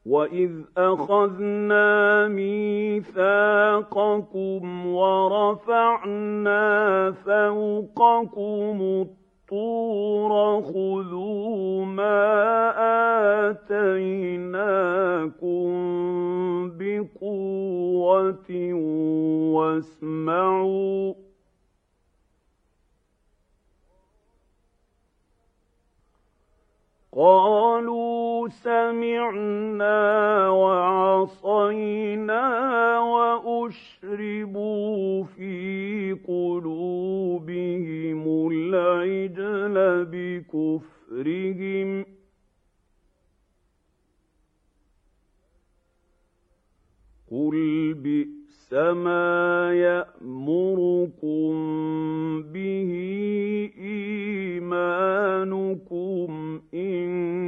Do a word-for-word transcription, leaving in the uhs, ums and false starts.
وَإِذْ أَخَذْنَا مِيثَاقَكُمْ وَرَفَعْنَا فَوْقَكُمُ الطُّورَ خُذُوا مَا آتَيْنَاكُمْ بِقُوَّةٍ وَاسْمَعُوا قَالُوا سَمِعْنَا وَعَصَيْنَا وَأُشْرِبُوا فِي قُلُوبِهِمُ الْعِجْلَ بِكُفْرِهِمْ ۚ قُلْ بِئْسَ مَا يَأْمُرُكُم بِهِ إِيمَانُكُمْ إِن